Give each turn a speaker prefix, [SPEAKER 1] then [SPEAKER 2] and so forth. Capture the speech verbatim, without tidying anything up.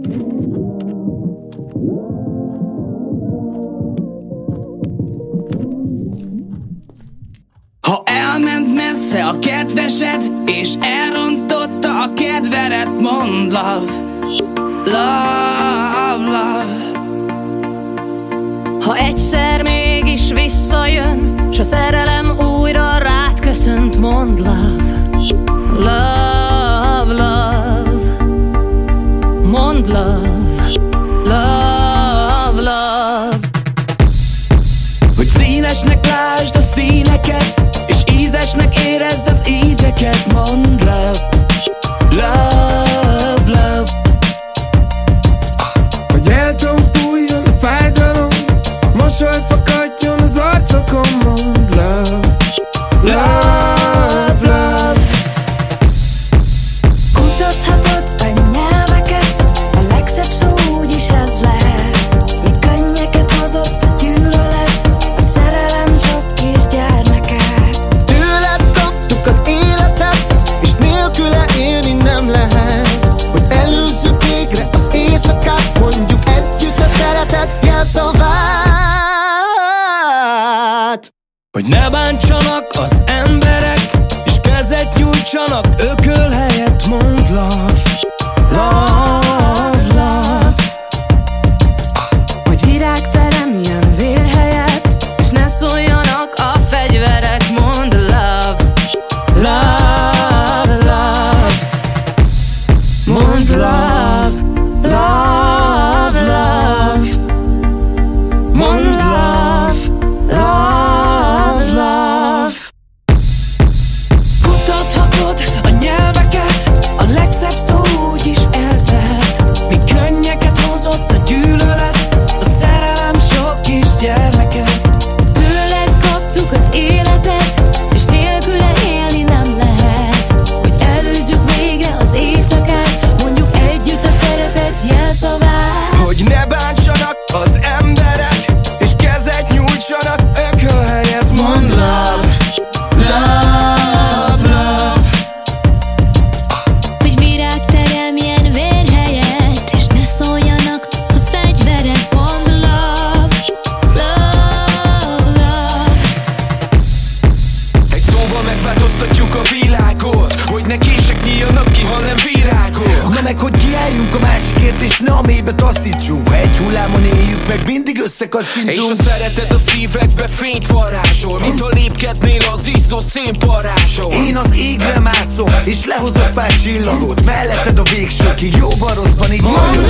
[SPEAKER 1] Ha elment messze a kedvesed, és elrontotta a kedvedet, mondd love, love, love.
[SPEAKER 2] Ha egyszer mégis visszajön, s a szerelem újra rád köszönt, mondd love, love, love. Mondd love, love, love.
[SPEAKER 1] Hogy színesnek lásd a színeket, és ízesnek érezd az ízeket, mondd love, love, love.
[SPEAKER 3] Hogy elcsompuljon a fájdalom, mosoly fakadjon az arcokon, mondd love, love, love.
[SPEAKER 2] Kutathatod a nyelveket, a legszebb szó úgyis ez lehet. Mi könnyeket hozott a gyűlölet, a szerelem sok kisgyermeket.
[SPEAKER 4] Tőled kaptuk az életet, és nélküle élni nem lehet. Hogy előzzük végre az éjszakát, mondjuk együtt a szeretet jelszavát.
[SPEAKER 3] Hogy ne bántsanak az emberek, és kezet nyújtsanak ököl helyett, mondd love, love, love.
[SPEAKER 2] Hogy virág teremjen vér helyett, és ne szóljanak a fegyverek, mondd love,
[SPEAKER 3] Love, love. Mondd love, love, love. Mondd love, love, love.
[SPEAKER 2] Kutathatod a nyelveket, a legszebb szó úgyis ez lehet. Mi könnyeket hozott a gyűlölet, a szerelem sok kisgyermeket. Tőled kaptuk az életet, és nélküle élni nem lehet. Hogy előzzük végre az éjszakát, mondjuk együtt a szeretet jelszavát.
[SPEAKER 3] Hogy ne bántsanak az emberek, és kezet nyújtsanak ököl helyett, mondd love, love, love.
[SPEAKER 2] Hogy virág teremjen vér helyett, és ne szóljanak a fegyverek, mondd love, love, love.
[SPEAKER 3] Egy szóval megváltoztatjuk a világot, hogy ne kések nyíljanak ki, hanem virágok.
[SPEAKER 4] Na meg, hogy kiálljunk a másikért, és ne a mélybe taszítsunk. Ha egy hullámon éljük meg, mindig összekacsintunk.
[SPEAKER 3] És a szeretet a szívekbe fényt varázsol, mint ha lépkednél az izzó szénparázson.
[SPEAKER 4] Én az égre mászom, és lehozok pár csillagot, melletted a végsőkig, jóban rosszban így vagyok.